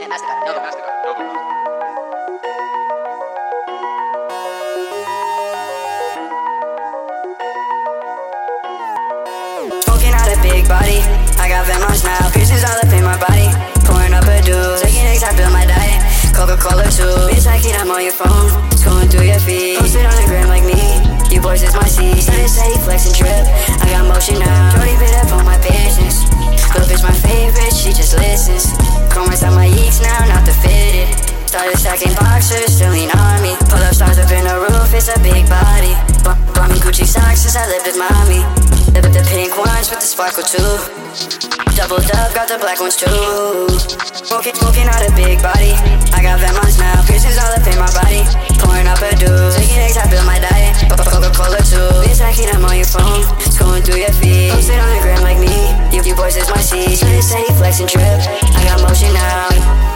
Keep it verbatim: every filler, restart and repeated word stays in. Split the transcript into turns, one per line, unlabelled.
and MasterCard. Noble.
MasterCard. Noble.
Smoking out a big body, I got Venmo's now, piercings all up in my body. Pouring up a deuce, taking eggs, I build my diet. Coca-Cola too, bitch like it, I'm on your phone. Scrolling through your feed, posted on the gram like me. You boys is my seed, started steady flex and trip. I got motion now, Jody bit up on my business. Little bitch my favorite, she just listens. Chromas on my yeeks now, not the fitted. Started stacking boxers, still lean on me. Pull up stars up in the roof, it's a big body. B- Bought me Gucci socks since I lived with mommy. The, the pink ones with the sparkle too. Doubled up, got the black ones too. Smoking, smoking out a big body. I got Venmo's now, piercings all up in my body. Pouring up a deuce, taking eggs, I build my diet. Coca-Cola too, bitch like it, I'm on your phone. Scrolling through your feed, posted on the gram like me. You, you boys is my seed, steady, steady flex and trip. I got motion now.